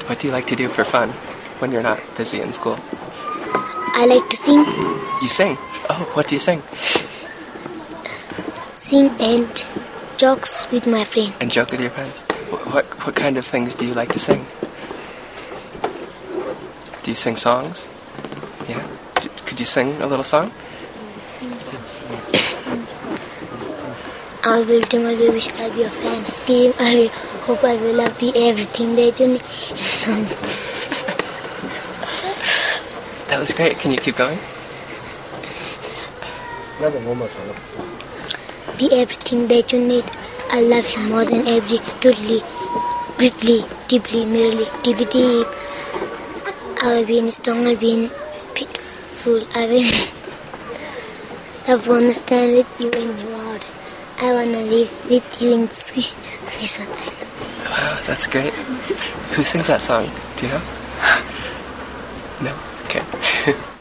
What do you like to do for fun when you're not busy in school? I like to sing. You sing? Oh, what do you sing? Sing and jokes with my friend. And joke with your friends? What kind of things do you like to sing? Do you sing songs? Yeah? Could you sing a little song? I will dream, I will wish, I'll be a fan. Scream, I will hope, I will love, be everything that you need. That was great. Can you keep going? Be everything that you need. I love you more than every, truly, briefly, deeply, merely, deeply deep. I will be strong, I will be pitiful, I will love, wanna stand with you in the world. I wanna live with you in the sea. Wow, that's great. Who sings that song? Do you know? No? Okay.